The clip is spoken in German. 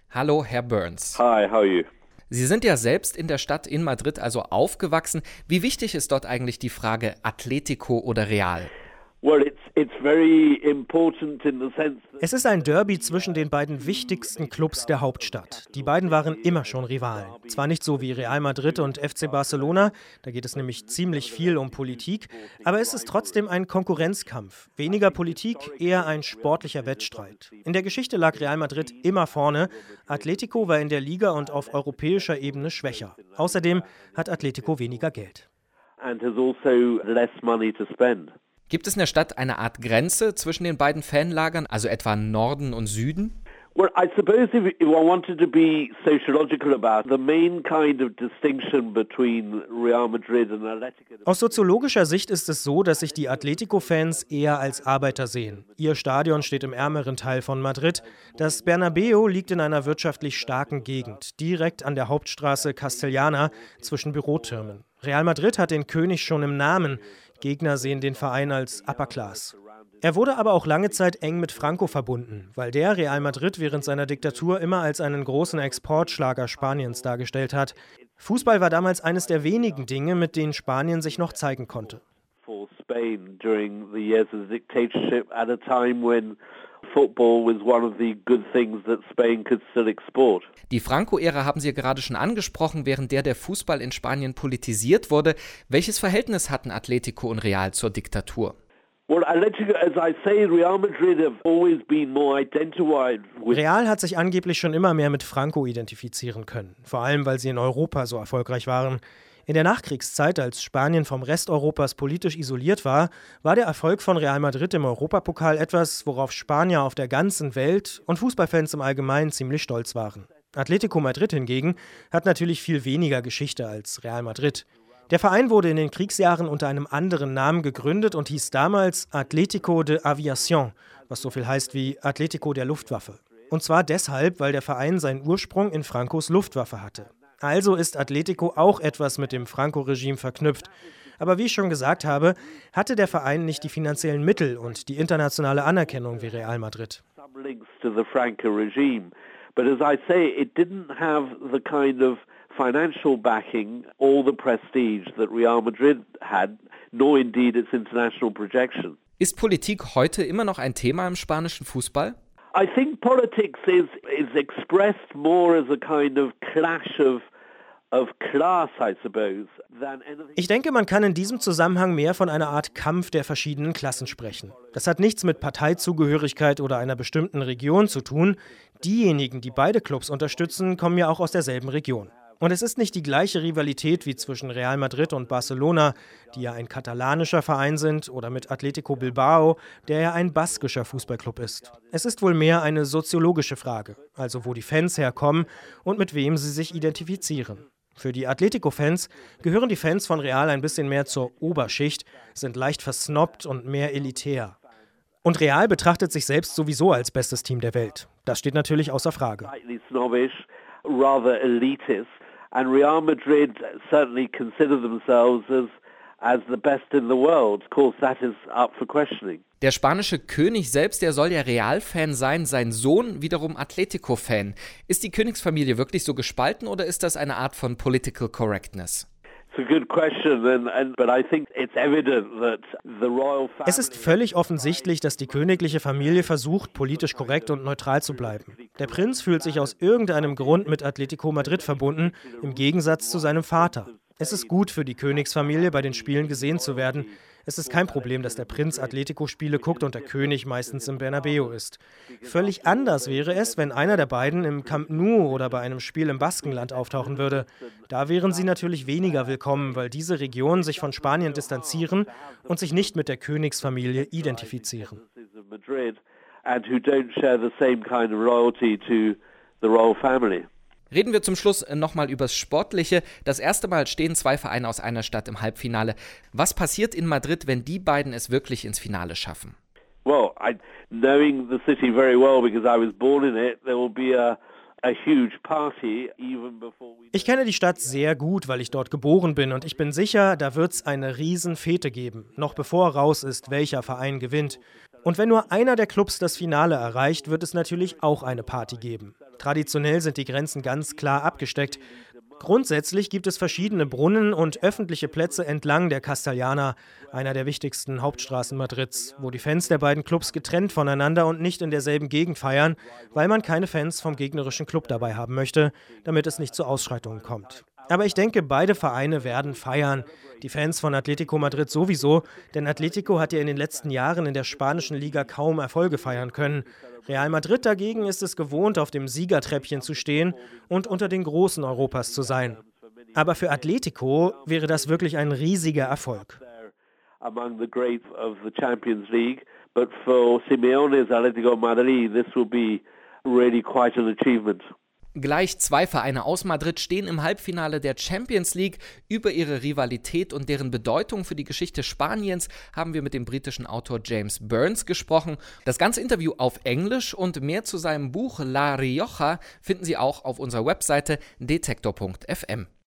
Hallo, Herr Burns. Hi, how are you? Sie sind ja selbst in der Stadt in Madrid, also aufgewachsen. Wie wichtig ist dort eigentlich die Frage Atletico oder Real? Well, it's very important in the sense that Es ist ein Derby zwischen den beiden wichtigsten Clubs der Hauptstadt. Die beiden waren immer schon Rivalen. Zwar nicht so wie Real Madrid und FC Barcelona, da geht es nämlich ziemlich viel um Politik, aber es ist trotzdem ein Konkurrenzkampf. Weniger Politik, eher ein sportlicher Wettstreit. In der Geschichte lag Real Madrid immer vorne. Atletico war in der Liga und auf europäischer Ebene schwächer. Außerdem hat Atletico weniger Geld. and has also less money to spend. Gibt es in der Stadt eine Art Grenze zwischen den beiden Fanlagern, also etwa Norden und Süden? Well, I suppose if I wanted to be sociological about the main kind of distinction between Real Madrid and Atletico. Aus soziologischer Sicht ist es so, dass sich die Atletico-Fans eher als Arbeiter sehen. Ihr Stadion steht im ärmeren Teil von Madrid. Das Bernabéu liegt in einer wirtschaftlich starken Gegend, direkt an der Hauptstraße Castellana zwischen Bürotürmen. Real Madrid hat den König schon im Namen. Gegner sehen den Verein als Upper Class. Er wurde aber auch lange Zeit eng mit Franco verbunden, weil der Real Madrid während seiner Diktatur immer als einen großen Exportschlager Spaniens dargestellt hat. Fußball war damals eines der wenigen Dinge, mit denen Spanien sich noch zeigen konnte. For Spain during the years of dictatorship at a time when football was one of the good things that Spain could still export. Die Franco-Ära haben Sie ja gerade schon angesprochen, während der Fußball in Spanien politisiert wurde. Welches Verhältnis hatten Atletico und Real zur Diktatur? Well, Atletico, as I say, Real Madrid have always been more identified with. Real hat sich angeblich schon immer mehr mit Franco identifizieren können, vor allem weil sie in Europa so erfolgreich waren. In der Nachkriegszeit, als Spanien vom Rest Europas politisch isoliert war, war der Erfolg von Real Madrid im Europapokal etwas, worauf Spanier auf der ganzen Welt und Fußballfans im Allgemeinen ziemlich stolz waren. Atletico Madrid hingegen hat natürlich viel weniger Geschichte als Real Madrid. Der Verein wurde in den Kriegsjahren unter einem anderen Namen gegründet und hieß damals Atlético de Aviación, was so viel heißt wie Atletico der Luftwaffe. Und zwar deshalb, weil der Verein seinen Ursprung in Francos Luftwaffe hatte. Also ist Atletico auch etwas mit dem Franco-Regime verknüpft. Aber wie ich schon gesagt habe, hatte der Verein nicht die finanziellen Mittel und die internationale Anerkennung wie Real Madrid. Some links to the Franco regime, but as I say, it didn't have the kind of financial backing or the prestige that Real Madrid had, nor indeed its international projection. Ist Politik heute immer noch ein Thema im spanischen Fußball? I think politics is expressed more as a kind of clash of class, I suppose, than anything. Ich denke, man kann in diesem Zusammenhang mehr von einer Art Kampf der verschiedenen Klassen sprechen. Das hat nichts mit Parteizugehörigkeit oder einer bestimmten Region zu tun. Diejenigen, die beide Clubs unterstützen, kommen ja auch aus derselben Region. Und es ist nicht die gleiche Rivalität wie zwischen Real Madrid und Barcelona, die ja ein katalanischer Verein sind, oder mit Atletico Bilbao, der ja ein baskischer Fußballclub ist. Es ist wohl mehr eine soziologische Frage, also wo die Fans herkommen und mit wem sie sich identifizieren. Für die Atletico-Fans gehören die Fans von Real ein bisschen mehr zur Oberschicht, sind leicht versnobbt und mehr elitär. Und Real betrachtet sich selbst sowieso als bestes Team der Welt. Das steht natürlich außer Frage. Slightly snobbish, rather elitist, and Real Madrid certainly consider themselves as the best in the world. Of course, that is up for questioning. Der spanische König selbst, der soll ja Real-Fan sein, sein Sohn wiederum Atletico-Fan. Ist die Königsfamilie wirklich so gespalten oder ist das eine Art von Political Correctness? It's a good question, but I think it's evident that the royal family. Es ist völlig offensichtlich, dass die königliche Familie versucht, politisch korrekt und neutral zu bleiben. Der Prinz fühlt sich aus irgendeinem Grund mit Atletico Madrid verbunden, im Gegensatz zu seinem Vater. Es ist gut für die Königsfamilie, bei den Spielen gesehen zu werden. Es ist kein Problem, dass der Prinz Atletico-Spiele guckt und der König meistens im Bernabéu ist. Völlig anders wäre es, wenn einer der beiden im Camp Nou oder bei einem Spiel im Baskenland auftauchen würde. Da wären sie natürlich weniger willkommen, weil diese Regionen sich von Spanien distanzieren und sich nicht mit der Königsfamilie identifizieren. And who don't share the same kind of loyalty to the royal family. Reden wir zum Schluss nochmal übers Sportliche. Das erste Mal stehen zwei Vereine aus einer Stadt im Halbfinale. Was passiert in Madrid, wenn die beiden es wirklich ins Finale schaffen? Well, knowing the city very well because I was born in it, there will be a huge party even before we. Ich kenne die Stadt sehr gut, weil ich dort geboren bin und ich bin sicher, da wird es eine Riesenfete geben, noch bevor raus ist, welcher Verein gewinnt. Und wenn nur einer der Clubs das Finale erreicht, wird es natürlich auch eine Party geben. Traditionell sind die Grenzen ganz klar abgesteckt. Grundsätzlich gibt es verschiedene Brunnen und öffentliche Plätze entlang der Castellana, einer der wichtigsten Hauptstraßen Madrids, wo die Fans der beiden Clubs getrennt voneinander und nicht in derselben Gegend feiern, weil man keine Fans vom gegnerischen Club dabei haben möchte, damit es nicht zu Ausschreitungen kommt. Aber ich denke, beide Vereine werden feiern. Die Fans von Atletico Madrid sowieso, denn Atletico hat ja in den letzten Jahren in der spanischen Liga kaum Erfolge feiern können. Real Madrid dagegen ist es gewohnt, auf dem Siegertreppchen zu stehen und unter den Großen Europas zu sein. Aber für Atletico wäre das wirklich ein riesiger Erfolg. Among the greats of the Champions League, but for Simeone's Atletico Madrid, this will be really quite an achievement. Gleich 2 Vereine aus Madrid stehen im Halbfinale der Champions League. Über ihre Rivalität und deren Bedeutung für die Geschichte Spaniens haben wir mit dem britischen Autor James Burns gesprochen. Das ganze Interview auf Englisch und mehr zu seinem Buch La Rioja finden Sie auch auf unserer Webseite detektor.fm.